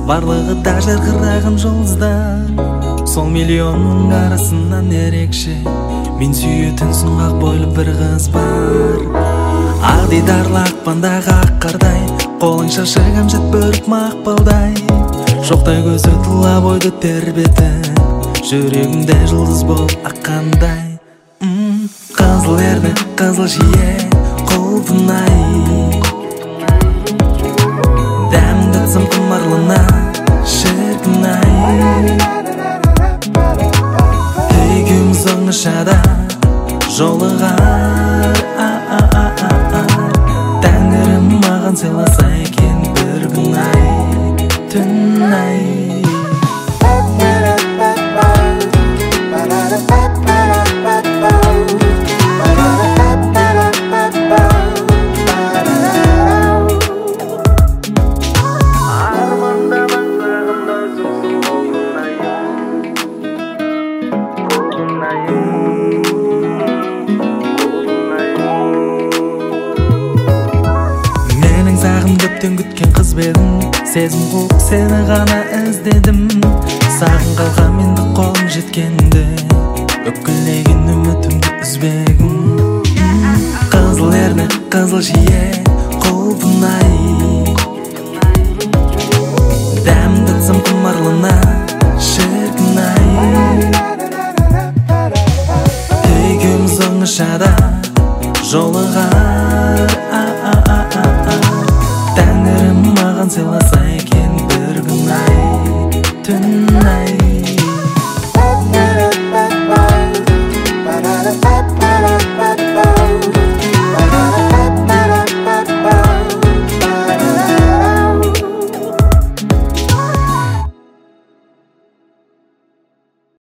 барлығы да жарқыраған жұлдыздар. Сол миллионның арасынан ерекше мен сүйетінсің, ақ бойлы бір қыз бар. Ақ дидарлы ақпандағы ақ қардай, қолың шашығам жат бөрік мақпалдай. Шоқтай көзі тұла бойды тербетіп, жүрегімде жұлдыз болып аққандай. Қызыл ерні, қызыл жие құлпынай, дәмді тсым құмарлына шіркін-ай. Екеуміз оңашада жолығар, Тәңірім маған сыйласа екен бір күн-ай, түн-ай. Менің сағындыптен күткен қыз бедің, сезім қуып сені ғана іздедім. Сағын қалған менді қолым жеткенде, өкілеген үмітімді үзбегім. Қызыл ерні, қызыл жие құлпынай, дәмді тсым құмарлына шіркін-ай. Екеуміз оңашада жолығар, Тәңірім маған сыйласа екен бір күн-ай, түн.